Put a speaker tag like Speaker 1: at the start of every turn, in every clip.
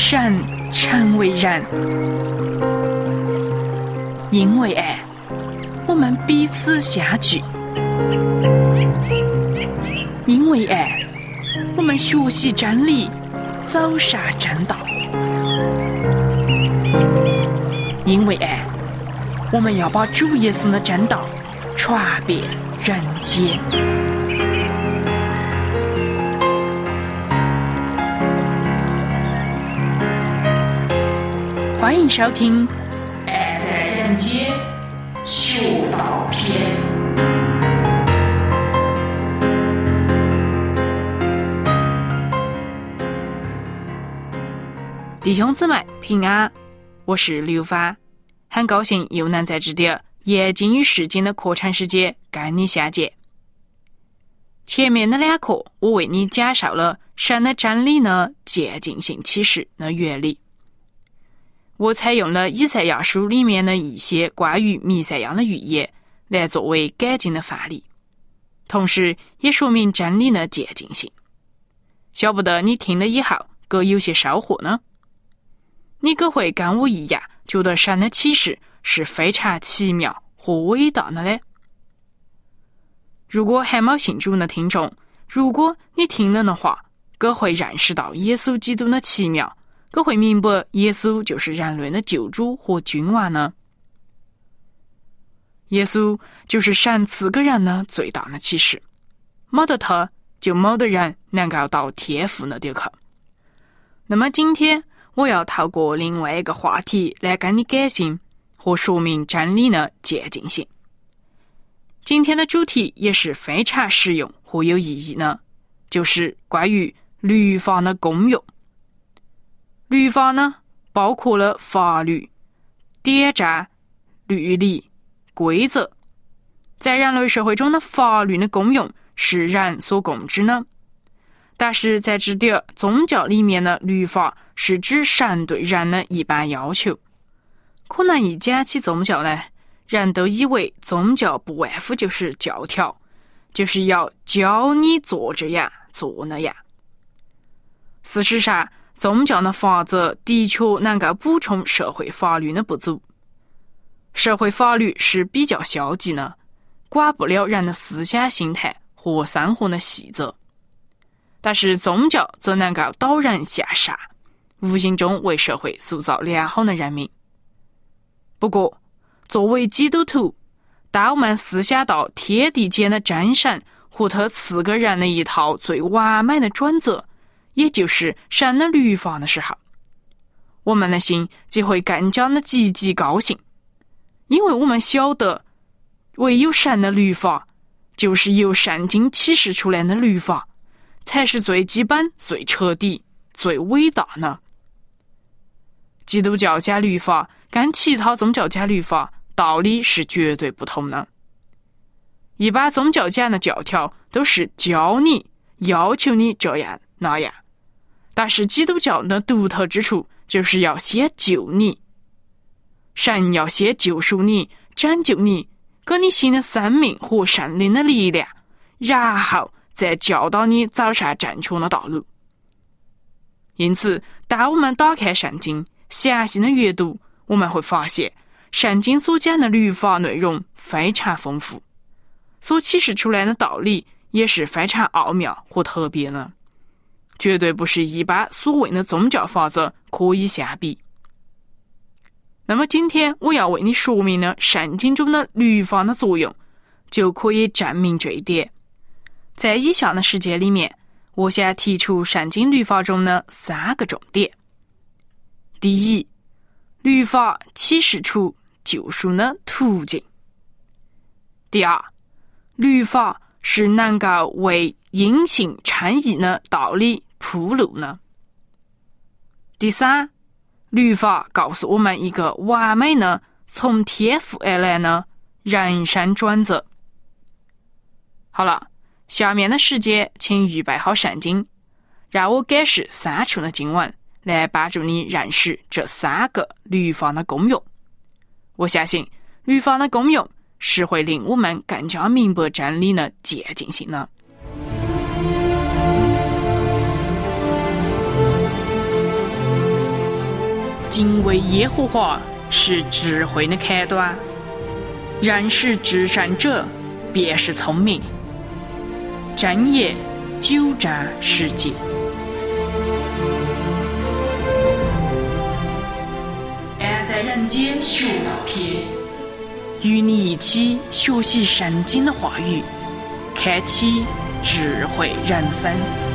Speaker 1: 善成为人。因为爱，我们彼此相聚；因为爱，我们学习真理，走上正道；因为爱，我们要把主耶稣的真道传遍人间。欢迎收听《爱在人间学道篇》。弟兄姊妹平安，我是刘发，很高兴又能在这里研经与实践的课程时间跟你相见。前面的两课我为你介绍了神的真理的渐进性启示的原理。我采用了以赛亚书里面的一些关于弥赛亚的预言来作为改进的范例，同时也说明真理的渐进性。晓不得你听了以后各有些收获呢？你可会跟我一样觉得神的启示是非常奇妙和伟大的呢？如果还没信主的听众，如果你听了的话，可会认识到耶稣基督的奇妙，可会明白耶稣就是人类的救主和君王呢？耶稣就是神赐给人的最大的启示，没得他就没得人能够到天父那里去。那么今天我要透过另外一个话题来跟你改进和说明真理的渐进性。今天的主题也是非常实用和有意义的，就是关于律法的功用。律法呢，包括了法律、典章、律例、规则。在人类社会中的法律的功用是人所共知的，但是在这里宗教里面的律法是指神对人的一般要求。可能一讲起宗教呢，人都以为宗教不外乎就是教条，就是要教你做这样做那样。事实上，宗教的法则的确能够补充社会法律的不足。社会法律是比较消极的，管不了人的思想心态和生活的细则。但是宗教则能够导人向善，无形中为社会塑造良好的人民。不过，作为基督徒，当我们思想到天地间的真神和他赐给人的一套最完美的准则，也就是神的律法的时候，我们的心就会更加的积极高兴，因为我们晓得唯有神的律法，就是由圣经启示出来的律法，才是最基本、最彻底、最伟大的。基督教讲律法跟其他宗教讲律法道理是绝对不同的。一般宗教讲的教条都是教你、要求你这样那样，但是基督教的独特之处就是要先救你，神要先救赎你，拯救你，给你新的生命和圣灵的力量，然后再教导你走上正确的道路。因此，当我们打开圣经详细的阅读，我们会发现圣经所讲的律法内容非常丰富，所启示出来的道理也是非常奥妙和特别的，绝对不是一般所谓的宗教法则可以相比。那么今天我要为你说明的圣经中的律法的作用，就可以证明这一点。在以下的时间里面，我想提出圣经律法中的3个重点。第一，律法启示出救赎的途径。第二，律法是能够为因信称义的道理铺路呢。第三，律法告诉我们一个完美的从天父而来的人生准则。好了，下面的时间请预备好圣经，让我解释3处的经文，来帮助你认识这3个律法的功用。我相信律法的功用是会令我们更加明白真理的渐进性的。 敬畏耶和华是智慧的开端，认识至善者便是聪明。正业久战世界。爱在人间学道篇，与你一起学习圣经的话语，开启智慧人生。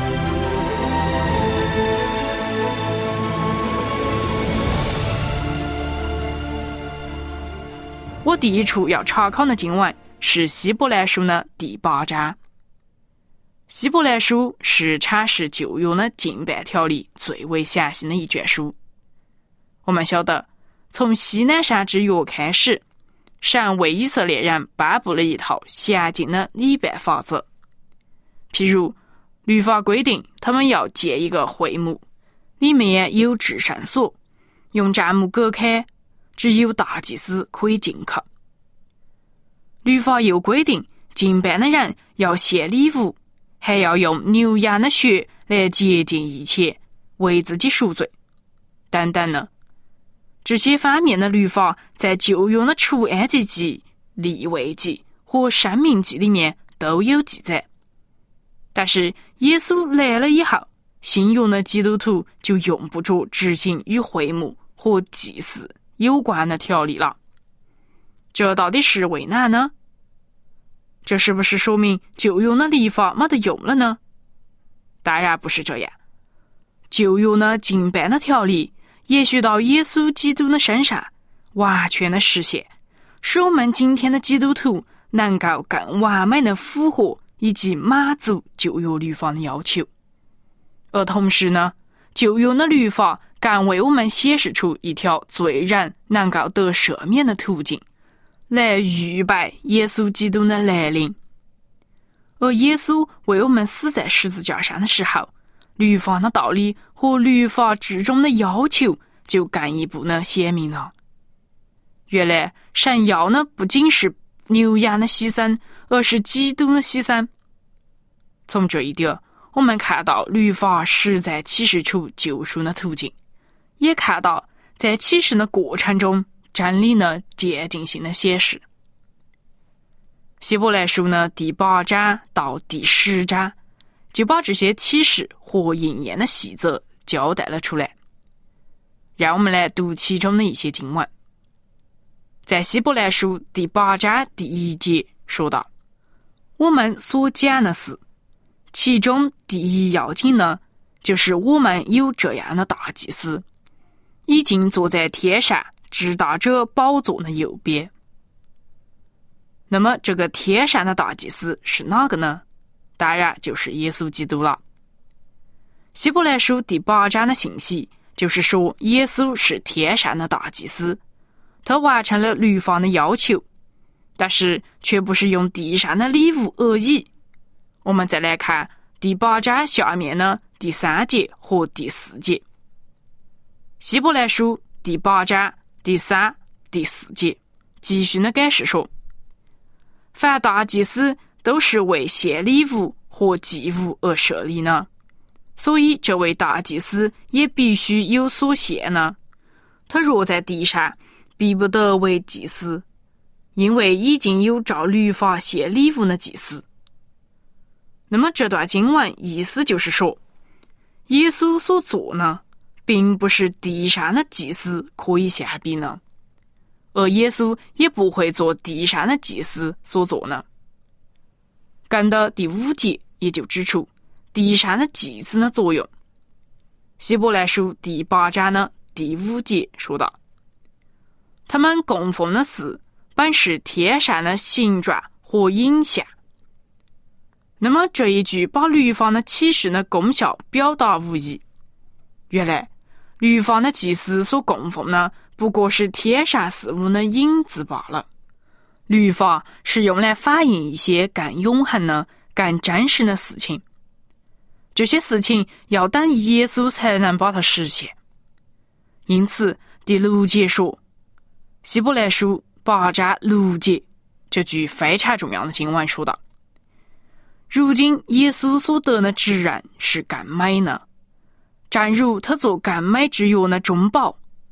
Speaker 1: 我第一处要查考的经文是希伯来书的第8章。希伯来书是阐释旧约的近半条里最为详细的一卷书。我们晓得，从西乃山之约开始，神为以色列人颁布了一套详尽的礼拜法则。譬如，律法规定他们要建一个会幕，里面有至圣所，用帐幕隔开，只有大祭司可以进去。律法又规定，敬拜的人要献礼物，还要用牛羊的血来洁净一切，为自己赎罪。等等呢，这些方面的律法在旧约的出埃及记、利未记和申命记里面都有记载。但是耶稣来了以后，信用的基督徒就用不着执行与会幕和祭祀有关的条例了。这到底是为哪呢？这是不是说明旧约的律法没得用了呢？当然不是这样。旧约的敬拜的条例也许到耶稣基督的身上完全的实现，使我们今天的基督徒能够更完美的符合以及满足旧约律法的要求。而同时呢，旧约的律法更为我们显示出一条罪人能够得赦免的途径，来预备耶稣基督的来临。而耶稣为我们死在十字架上的时候，律法的道理和律法之中的要求就更一步的显明了。原来神要的不仅是牛羊的牺牲，而是基督的牺牲。从这一点，我们看到律法实在启示出救赎的途径，也看到在启示的过程中真理的渐进性的显示。希伯来书的第8章到第10章就把这些启示和应验的细则交代了出来。让我们来读其中的一些经文。在希伯来书第8章第1节说道：我们所讲的是，其中第一要紧呢，就是我们有这样的大祭司，已经坐在天上至大者宝座的右边。那么这个天上的大祭司是哪个呢？当然就是耶稣基督了。希伯来书第8章的信息就是说，耶稣是天上的大祭司，他完成了律法的要求，但是却不是用地上的礼物而已。我们再来看第8章下面的第3节和第4节。希伯来书第8章第3、第4节继续的解释说，凡大祭司都是为献礼物和祭物而设立呢，所以这位大祭司也必须有所献呢。他若在地上，必不得为祭司，因为已经有照律法献礼物的祭司。那么这段经文意思就是说，耶稣所做呢，并不是地上的祭司可以相比呢，而耶稣也不会做地上的祭司所做呢。跟到第5节也就指出地上的祭司的作用。希伯来书第8章的第5节说道：他们供奉的事本是天上的形状和影像。那么这一句把律法的启示的功效表达无疑。原来律法的祭司所供奉呢，不过是天上事物的影子罢了。律法是用来反映一些更永恒的、更真实的事情，这些事情要等耶稣才能把它实现。因此第6节说，希伯来书8章6节这句非常重要的经文说道：如今耶稣所得的职任是更美呢，正如他做更美之约的中保，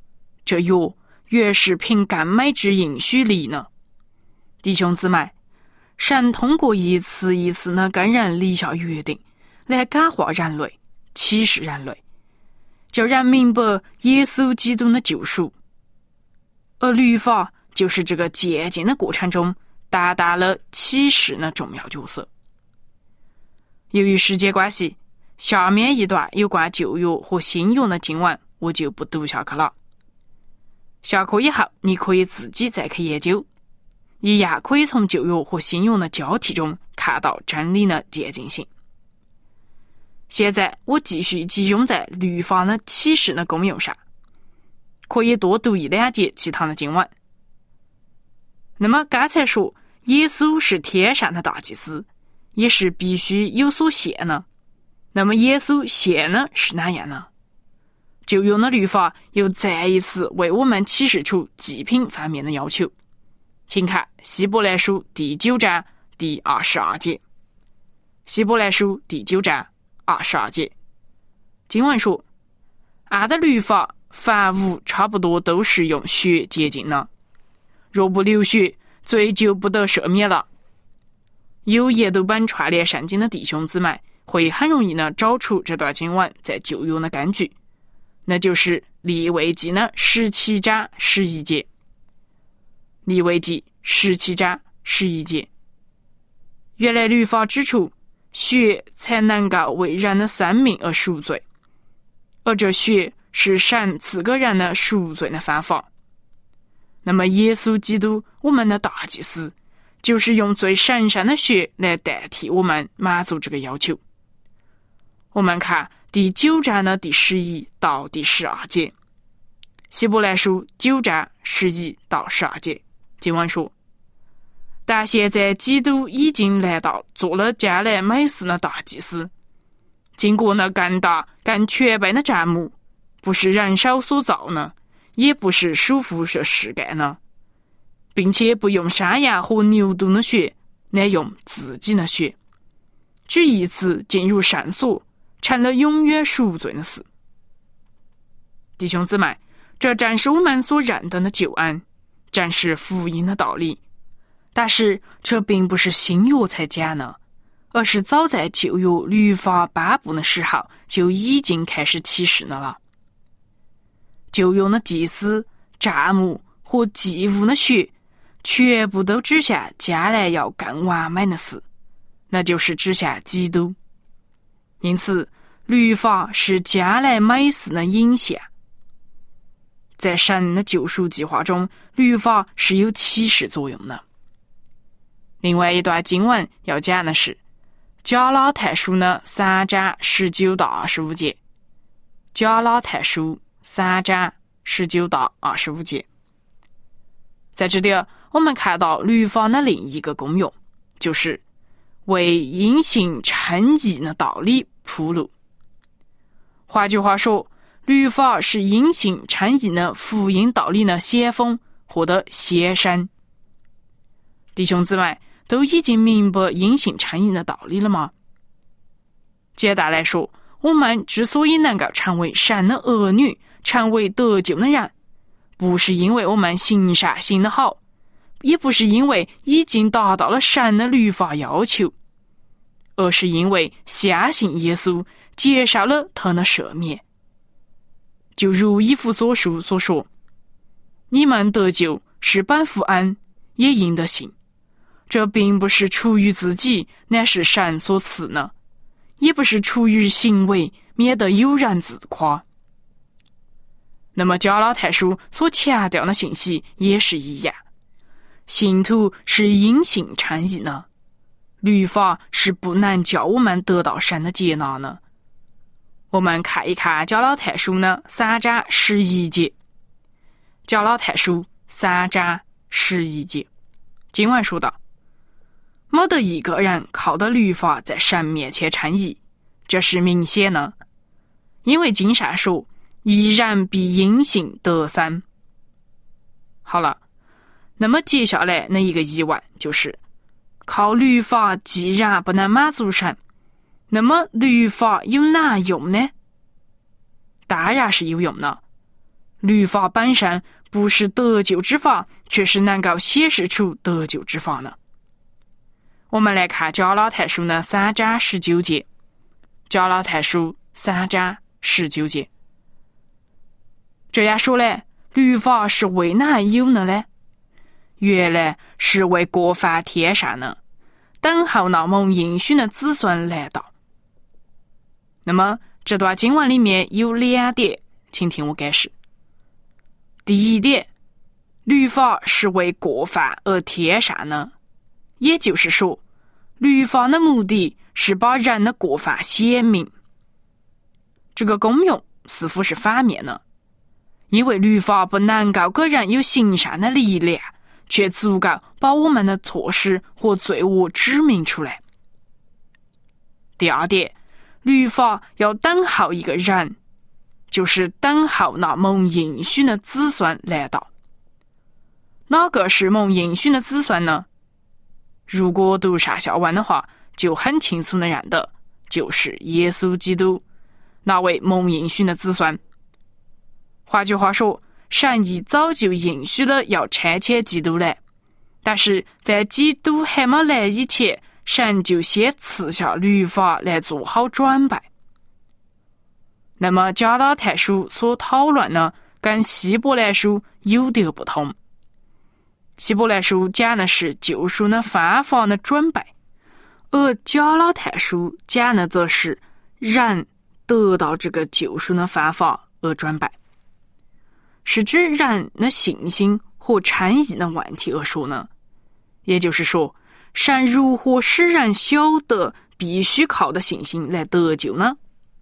Speaker 1: 这药越是凭甘美之音许理呢。弟兄姊妹，神通过一次一次的跟人立下约定，来感化人类，启示人类，叫人明白耶稣基督的救赎。而律法就是这个渐进的过程中达到了启示的重要角色。由于时间关系，下面一段有关旧约和新约的经文我就不读下去了。下课以后你可以自己再去研究，一样可以从旧约和新约的交替中看到真理的渐进性。现在我继续集中在律法的启示的功用上，可以多读1-2节其他的经文。那么刚才说耶稣是天上的大祭司，也是必须有所献呢。那么耶稣献呢是哪样呢？旧约的律法又再一次为我们启示出祭品方面的要求。请看希伯来书第9章第22节。希伯来书第9章22节，经文说，按的律法凡物差不多都是用血洁净了，若不流血，罪就不得赦免了。有研读本串联圣经的弟兄姊妹会很容易的找出这段经文在旧约的根据，那就是利未记的17章11节。利未记17章11节，原来律法指出血才能够为人的生命而赎罪，而这血是神赐给人的赎罪的方法。那么耶稣基督我们的大祭司就是用最神圣的血来代替我们满足这个要求。我们看第9章的第11到第12节，希伯来书9章11到12节，经文说，但现在基督已经来到，做了将来美事的大祭司，经过了更大更全备的帐幕，不是人手所造呢，也不是手扶着世盖呢，并且不用山羊和牛犊的血，乃用自己的血，只一次进入圣所，成了永远赎罪的事。弟兄姊妹，这正是我们所认得的救恩，正是福音的道理。但是这并不是新约才讲呢，而是早在旧约律法颁布的时候就已经开始启示了。旧约的祭司、帐幕和祭物的血全部都指向将来要更完美的事，那就是指向基督。因此律法是将来美事的影像。在神的救赎计划中，律法是有启示作用的。另外一段经文要讲的是加拉太书的3章19到25节。加拉太书3章19到25节，在这里我们看到律法的另一个功用，就是为因信称义的道理铺路。换句话说，律法是因信称义的福音道理的先锋或者先声。弟兄姊妹，都已经明白因信称义的道理了吗？简单来说，我们之所以能够成为神的儿女，成为得救的人，不是因为我们行善行得好，也不是因为已经达到了神的律法要求，而是因为相信耶稣，接受了他的赦免。就如以弗所书所说，你们得救是本乎恩，也因得信。这并不是出于自己，乃是神所赐呢；也不是出于行为，免得有人自夸。那么加拉太书所强调的信息也是一样，信徒是因信称义呢，律法是不能叫我们得到神的接纳呢。我们看一看加拉太书呢3章11节。加拉太书3章11节，经文说道，没得一个人靠的律法在神面前称义，这是明显的，因为经上说，义人必因信得生。好了，那么接下来那一个疑问就是，靠律法既然不能满足神，那么律法有哪用呢？当然是有用的。 律法本身不是得救之法，却是能够显示出得救之法呢？我们来看加拉太书呢3章19节，加拉太书3章19节，这样说来，律法是为哪有呢？原来是为过犯天上呢，等候那蒙应许的子孙来到。那么这段经文里面有2点，请听我解释。第一点，律法是为过犯而天上呢，也就是说，律法的目的是把人的过犯显明。这个功用似乎是反面的，因为律法不能够给人有行善的力量，却足够把我们的错失和罪恶指明出来。第二点，律法要等候一个人，就是等候那蒙应许的子孙来到。哪个是蒙应许的子孙呢？如果读上下文的话，就很清楚的认得，就是耶稣基督，那位蒙应许的子孙。换句话说，神一早就应许了要差遣基督来，但是在基督还没来以前，神就先赐下律法来做好准备。那么加拉太书所讨论呢，跟希伯来书有点不同。希伯来书讲的是救赎的方法的准备，而加拉太书讲的则是人得到这个救赎的方法而准备，是指人的信心和称义的问题而说呢。也就是说，神如何使人晓得必须靠的信心来得救呢？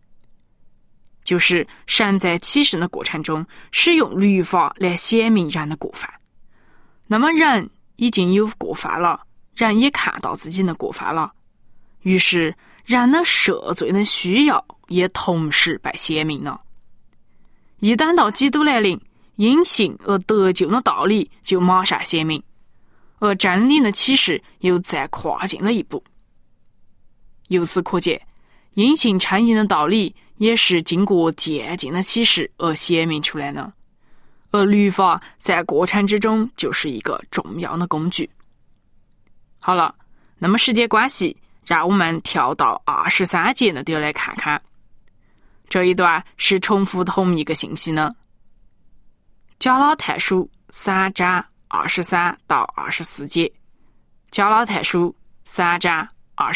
Speaker 1: 就是神在启示的过程中使用律法来显明人的过犯。那么人已经有过犯了，人也看到自己的过犯了，于是人的赦罪的需要也同时被显明了。一等到基督来临，因信而得救的道理就马上显明，而真理的启示又再跨进了一步。由此可见，因信称义的道理也是经过渐进的启示而显明出来的，而律法在过程之中就是一个重要的工具。好了，那么时间关系，让我们跳到23节那点来看看。这一段是重复同一个信息呢。加拉太书3章23到24节，加拉太书3章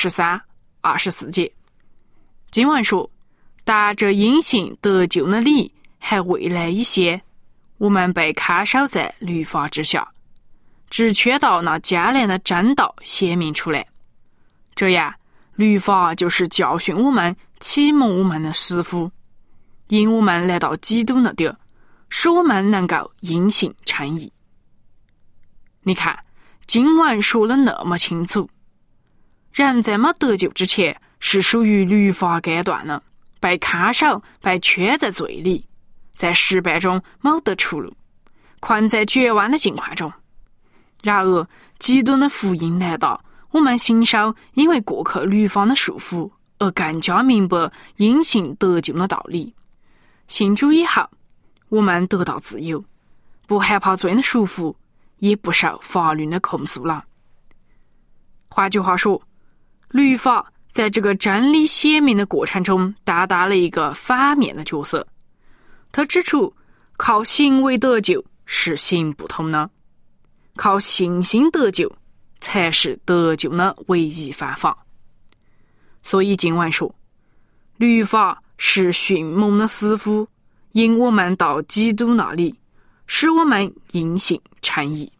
Speaker 1: 23、24节，经文说，但这因信得救的理还未来一些，我们被看守在律法之下，只缺到那将来的真道显明出来。这样，律法就是教训我们、启蒙我们的师傅，引我们来到基督那点，使我们能够因信称义。你看，经文说得那么清楚，人在没得救之前是属于律法阶段的，被看守、被圈在罪里，在失败中没得出路，困在绝望的境况中。然而基督的福音来到，我们信受因为过去律法的束缚而更加明白因信得救的道理。信主以后，我们得到自由，不害怕罪的束缚，也不受法律的控诉了。换句话说，律法在这个真理显明的过程中担当了一个反面的角色。他指出，靠行为得救是行不通的，靠信心得救才是得救的唯一方法。所以经文说，律法是训蒙的师傅，引我们到基督那里，使我们因信称义。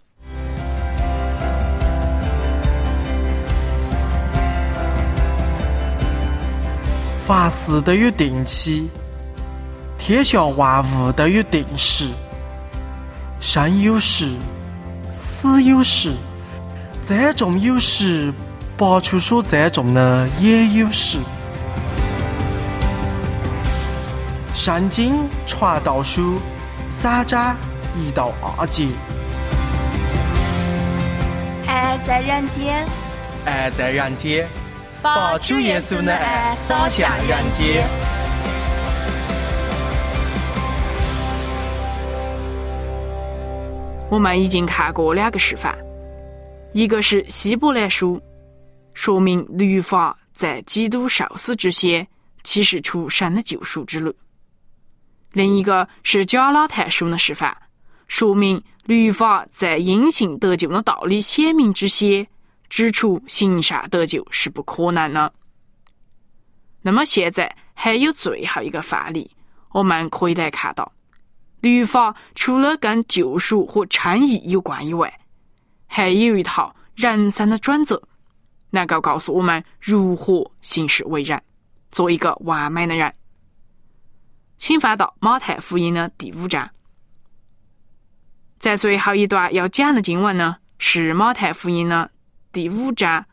Speaker 2: 凡事都有定期，天下万物都有定时，生有时，死有时，栽种有时，拔出所栽种的也有时。圣经传道书3章1到2节。
Speaker 3: 爱在人间，
Speaker 2: 爱在人间，把主耶稣的爱洒向人间。
Speaker 1: 我们已经看过2个示范，一个是希伯来书，说明律法在基督受死之前启示出神的救赎之路；另一个是加拉太书的示范，说明律法在因信得救的道理显明之前指出行善得救是不可能的。那么现在还有最后一个范例，我们可以来看到，律法除了跟救赎和称义有关以外，还有一套人生的准则，能够告诉我们如何行事为人，做一个完美的人。请翻到马太福音的第5章。在最后一段要讲的经文呢，是马太福音的第5章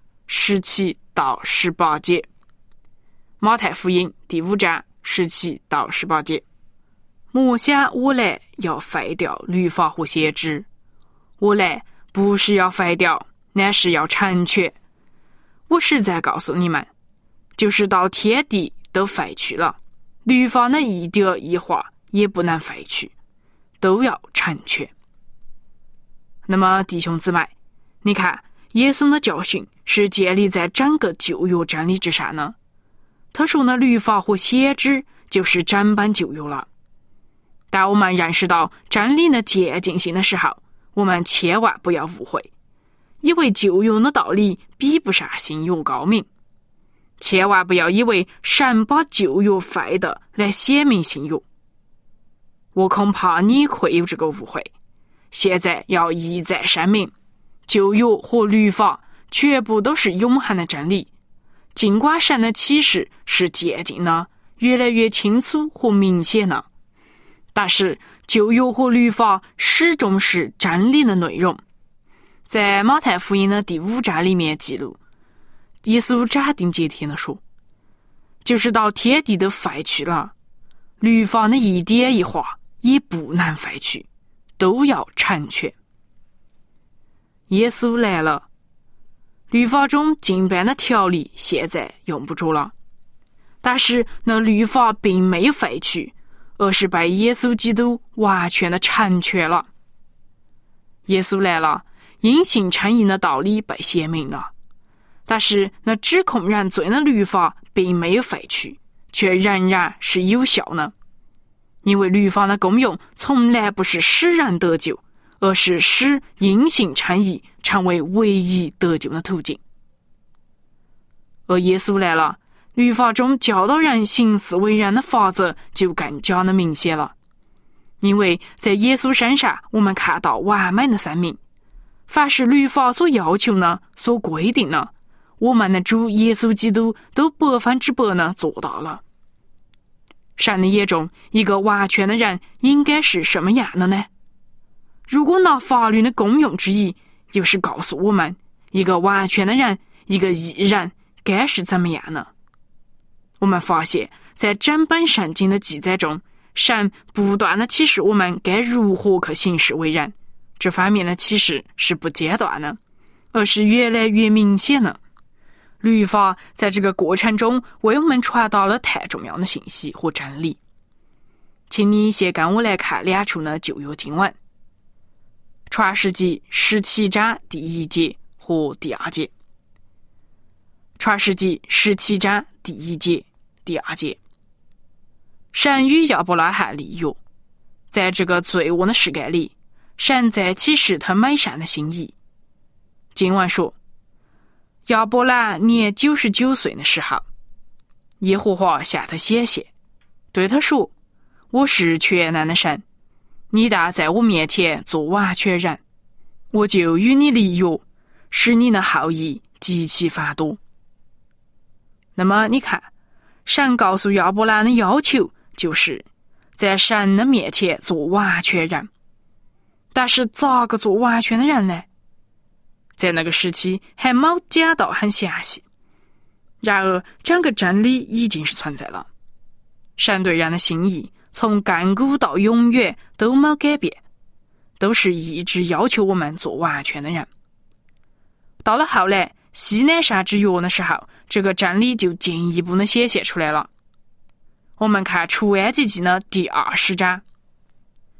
Speaker 1: 17到18节。马太福音第5章17到18节。莫想我来要废掉律法和先知，我来不是要废掉，乃是要成全。我实在告诉你们，就是到天地都废去了，律法的一点一划也不能废去，都要成全。那么弟兄姊妹，你看耶稣的教训是建立在整个旧约真理之上呢。他说呢，律法和先知就是整本旧约了。当我们认识到真理的渐进性的时候，我们千万不要误会，以为旧约的道理比不上新约高明。千万不要以为神把旧约废的来显明新约。我恐怕你会有这个误会。现在要一再声明，旧约和律法全部都是永恒的真理，尽管神的启示是渐进的，越来越清楚和明显的，但是旧约和律法始终是真理的内容。在马太福音的第5章里面记录，耶稣斩钉截铁地说，就是到天地都废去了，律法的一点一划也不能废去，都要成全。耶稣来了，律法中经办的条例现在用不着了，但是那律法并没有废去，而是被耶稣基督完全的成全了。耶稣来了，因信称义的道理被显明了，但是那指控人罪的律法并没有废去，却仍然是有效的。因为律法的功用从来不是使人得救，而是使因信称义成为唯一得救的途径。而耶稣来了，律法中教导人行事为人的法则就更加的明显了。因为在耶稣身上我们看到完美的生命，凡是律法所要求呢，所规定呢，我们的主耶稣基督都100%呢做到了。神的眼中，一个完全的人应该是什么样的呢？如果拿法律的功用之一，就是告诉我们，一个完全的人，一个义人该是怎么样呢？我们发现，在整本圣经的记载中，神不断的启示我们该如何去行事为人，这方面的启示是不间断的，而是越来越明显的。律法在这个过程中为我们传达了太重要的信息和真理。请你先跟我来看2处的旧约经文，创世纪17章第1节和第2节。创世纪17章第1节、第2节。神与亚伯拉罕立约，在这个罪恶的世界里，神在启示他美善的心意。经文说，亚伯兰年99岁的时候，耶和华向他显现，对他说，我是全能的神，你当在我面前做完全人，我就与你立约，使你的后裔极其繁多。那么你看，神告诉亚伯兰的要求就是在神的面前做完全人。但是咋个做完全的人呢？在那个时期还没讲到很详细，然而整个真理已经是存在了。神对人的心意从亘古到永远都没改变，都是一直要求我们做完全的人。到了后来西奈山之约的时候，这个真理就进一步的显现出来了。我们看出埃及记的第20章，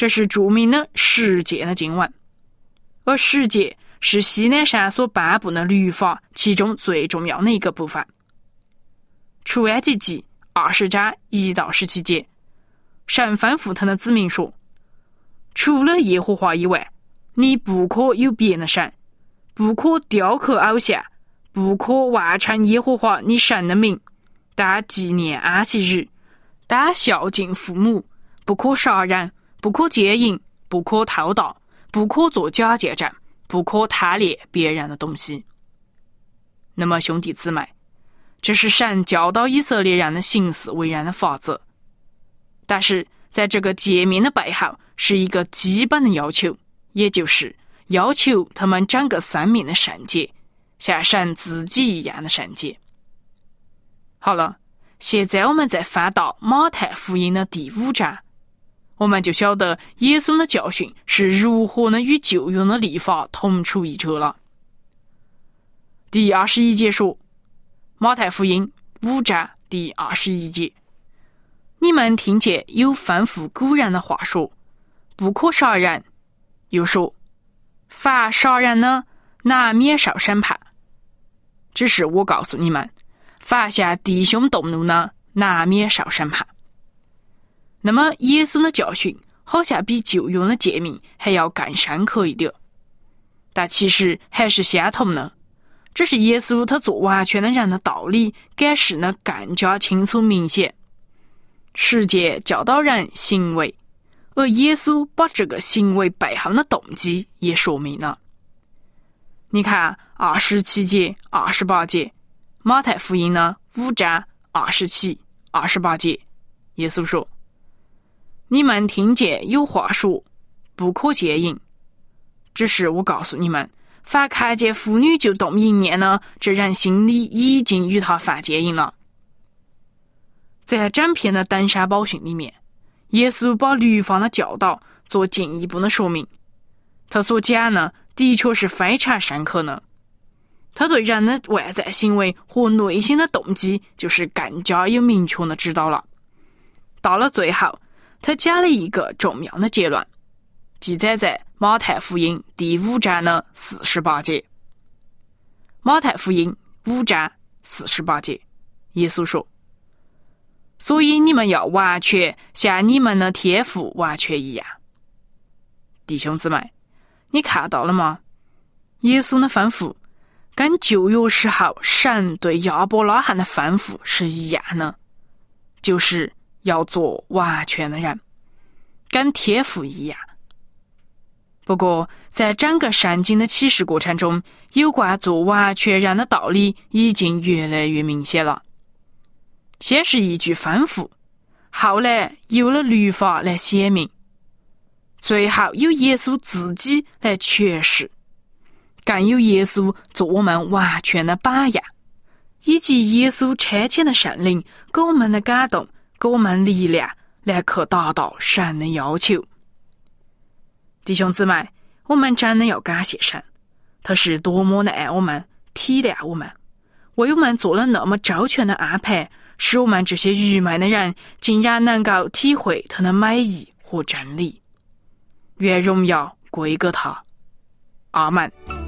Speaker 1: 这是著名的十诫的经文，而十诫是西奈山所颁布的律法其中最重要的一个部分。出埃及记20章1到17节，神吩咐他的子民说：除了耶和华以外，你不可有别的神，不可雕刻偶像，不可妄称耶和华你神的名，但纪念安息日，但孝敬父母，不可杀人，不可奸淫，不可偷盗，不可作假见证，不可贪恋别人的东西。那么兄弟姊妹，这是神教导以色列人的行事为人的法则，但是在这个诫命的背后是一个基本的要求，也就是要求他们整个生命的圣洁，像神自己一样的圣洁。好了，现在我们再翻到马太福音的第5章，我们就晓得耶稣的教训是如何的与旧约的律法同出一辙了。第21节说，马太福音5章第21节，你们听见有吩咐古人的话说，不可杀人，又说，凡杀人呢，难免受审判。只是我告诉你们，凡向弟兄动怒呢，难免受审判。那么耶稣的教训好像比旧约的诫命还要更深刻一点，但其实还是相同的，只是耶稣他做完全的人的道理解释得更加清楚明显。十诫教导人行为，而耶稣把这个行为背后的动机也说明了。你看27节、28节，马太福音呢5章27、28节，耶稣说：你们听见有话说，不可奸淫。只是我告诉你们，凡看见妇女就动淫念呢，这人心里已经与他犯奸淫了。在整篇的登山宝训里面，耶稣把律法的教导做进一步的说明，他所讲呢，的确是非常深刻的。他对人的外在行为和内心的动机就是更加有明确的指导了。到了最后，他讲了一个重要的结论，记载在马太福音第5章的48节。马太福音5章48节，耶稣说：所以你们要完全像你们的天父完全一样。弟兄姊妹，你看到了吗？耶稣的吩咐跟旧约时候神对亚伯拉罕的吩咐是一样的，就是要做完全的人，跟天父一样。不过在整个圣经的启示过程中，有关做完全人的道理已经越来越明显了。先是一句吩咐，后来有了律法来显明，最后有耶稣自己来诠释，更有耶稣做我们完全的榜样，以及耶稣差遣的圣灵给我们的感动，给我们力量来去达到神的要求。弟兄姊妹，我们真的要感谢神，他是多么的爱我们，体谅我们，为我们做了那么周全的安排，使我们这些愚昧的人竟然能够体会他的美意和真理。愿荣耀归给他。阿们。